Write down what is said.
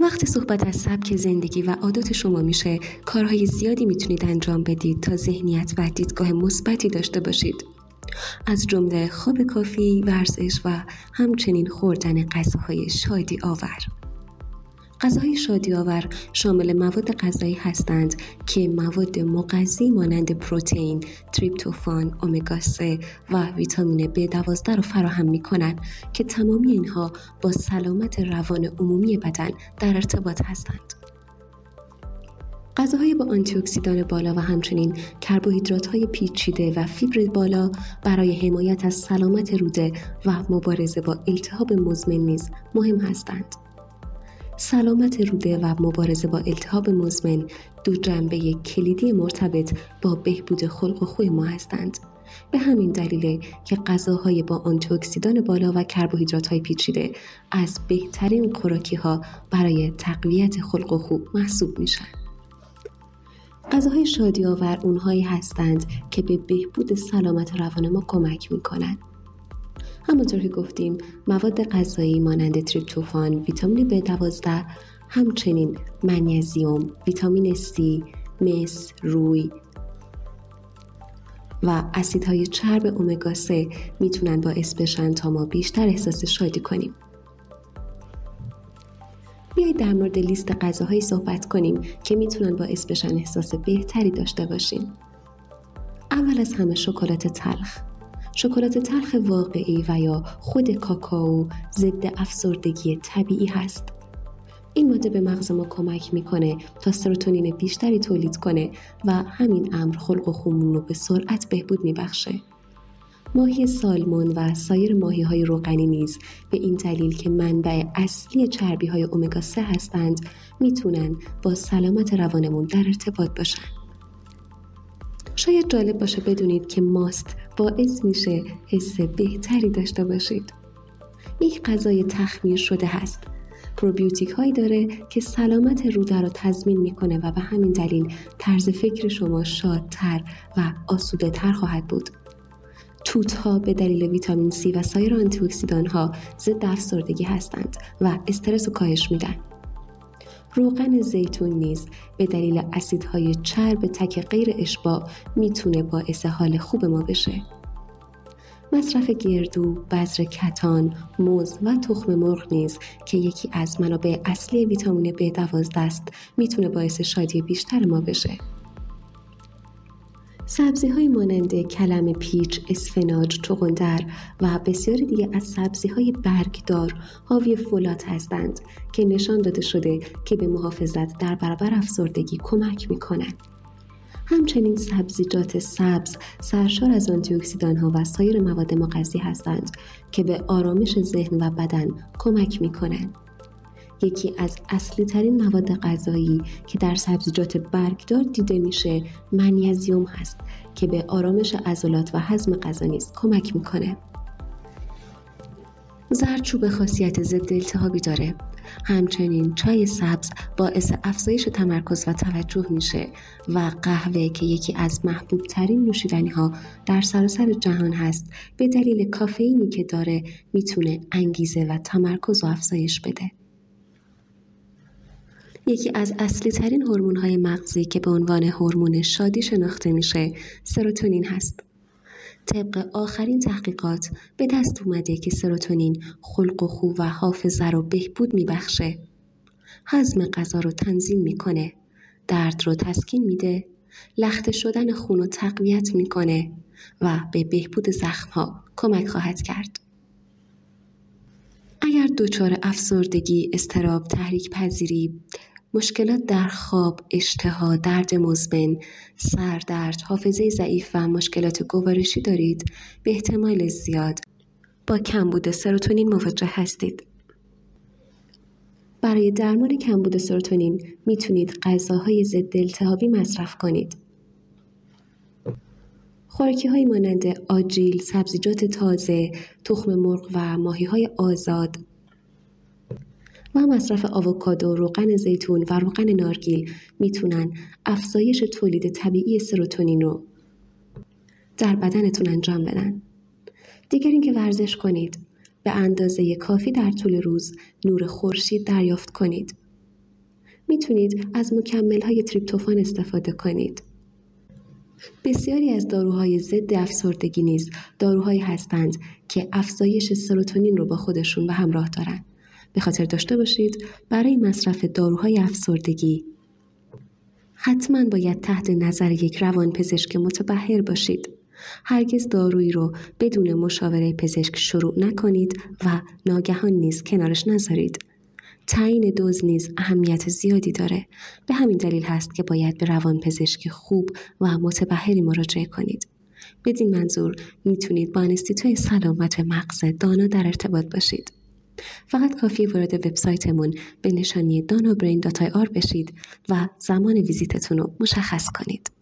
وقتی صحبت از سبک زندگی و عادات شما میشه، کارهای زیادی میتونید انجام بدید تا ذهنیت و دیدگاه مثبتی داشته باشید. از جمله خواب کافی، ورزش و همچنین خوردن غذاهای شادی آور. غذاهای شادی آور شامل مواد غذایی هستند که مواد مغذی مانند پروتئین، تریپتوفان، امگا 3 و ویتامین B12 را فراهم می‌کنند که تمامی اینها با سلامت روان عمومی بدن در ارتباط هستند. غذاهای با آنتی اکسیدان بالا و همچنین کربوهیدرات‌های پیچیده و فیبر بالا برای حمایت از سلامت روده و مبارزه با التهاب مزمن نیز مهم هستند. سلامت روده و مبارزه با التهاب مزمن دو جنبه کلیدی مرتبط با بهبود خلق و خوی ما هستند. به همین دلیل که غذاهای با آنتی اکسیدان بالا و کربوهیدرات‌های پیچیده از بهترین خوراکی‌ها برای تقویت خلق و خو محسوب میشن. غذاهای شادی آور اونهایی هستند که به بهبود سلامت روان ما کمک میکنند. همونطور که گفتیم مواد غذایی مانند تریپتوفان، ویتامین B12، همچنین منیزیم، ویتامین C، مس، روی و اسیدهای چرب امگا 3 میتونن باعث بشن تا ما بیشتر احساس شادی کنیم. بیایید در مورد لیست غذاهایی صحبت کنیم که میتونن باعث بشن احساس بهتری داشته باشیم. اول از همه شکلات تلخ. شکلات تلخ واقعی و یا خود کاکائو ضد افسردگی طبیعی هست. این ماده به مغز ما کمک میکنه تا سروتونین بیشتری تولید کنه و همین امر خلق و خومون رو به سرعت بهبود میبخشه. ماهی سالمون و سایر ماهی‌های روغنی نیز به این دلیل که منبع اصلی چربی‌های امگا 3 هستند میتونن با سلامت روانمون در ارتباط باشن. شاید جالب باشه بدونید که ماست باعث میشه حس بهتری داشته باشید. یک غذای تخمیر شده هست. پروبیوتیک هایی داره که سلامت روده رو تضمین میکنه و به همین دلیل طرز فکر شما شادتر و آسوده تر خواهد بود. توت ها به دلیل ویتامین C و سایر آنتی اکسیدان ها ضد افسردگی هستند و استرس رو کاهش میدن. روغن زیتون نیز به دلیل اسیدهای چرب تک غیر اشباع میتونه باعث حال خوب ما بشه. مصرف گردو، بذر کتان، موز و تخم مرغ نیز که یکی از منابع اصلی ویتامین B12 است میتونه باعث شادی بیشتر ما بشه. سبزی‌های مانند کلم پیچ، اسفناج، چغندر و بسیاری دیگه از سبزی‌های برگدار حاوی فولات هستند که نشان داده شده که به محافظت در برابر افسردگی کمک می‌کنند. همچنین سبزیجات سبز سرشار از آنتی اکسیدان‌ها و سایر مواد مغذی هستند که به آرامش ذهن و بدن کمک می‌کنند. یکی از اصلی ترین مواد غذایی که در سبزیجات برگدار دیده میشه منیزیم هست که به آرامش عضلات و هضم غذا نیز کمک میکنه. زردچوبه خاصیت ضد التهابی داره. همچنین چای سبز باعث افزایش تمرکز و توجه میشه و قهوه که یکی از محبوب ترین نوشیدنی ها در سراسر جهان هست به دلیل کافئینی که داره میتونه انگیزه و تمرکز رو افزایش بده. یکی از اصلی ترین هورمون‌های مغزی که به عنوان هورمون شادی شناخته میشه سروتونین هست. طبق آخرین تحقیقات به دست اومده که سروتونین خلق و خو و حافظه رو بهبود میبخشه، هضم غذا رو تنظیم میکنه، درد رو تسکین میده، لخته شدن خون رو تقویت میکنه و به بهبود زخم‌ها کمک خواهد کرد. اگر دچار افسردگی، اضطراب، تحریک پذیری، مشکلات در خواب، اشتها، درد مزمن، سردرد، حافظه ضعیف و مشکلات گوارشی دارید، به احتمال زیاد با کمبود سروتونین مواجه هستید. برای درمان کمبود سروتونین میتونید غذاهای ضد التهابی مصرف کنید. خوراکی‌های مانند آجیل، سبزیجات تازه، تخم مرغ و ماهی‌های آزاد و مصرف آووکادو، روغن زیتون و روغن نارگیل میتونن افزایش تولید طبیعی سروتونین رو در بدنتون انجام بدن. دیگر اینکه ورزش کنید، به اندازه کافی در طول روز نور خورشید دریافت کنید. میتونید از مکمل‌های تریپتوفان استفاده کنید. بسیاری از داروهای ضد افسردگی نیز داروهایی هستند که افزایش سروتونین رو با خودشون به همراه دارند. به خاطر داشته باشید برای مصرف داروهای افسردگی حتما باید تحت نظر یک روانپزشک متبحر باشید. هرگز دارویی رو بدون مشاوره پزشک شروع نکنید و ناگهان نیز کنارش نذارید. تعیین دوز نیز اهمیت زیادی داره. به همین دلیل هست که باید به روانپزشک خوب و متبحری مراجعه کنید. بدین منظور میتونید با انستیتوی سلامت مغز دانا در ارتباط باشید. فقط کافی وارد وبسایتمون به نشانی danabrain.ir بشید و زمان ویزیتتون رو مشخص کنید.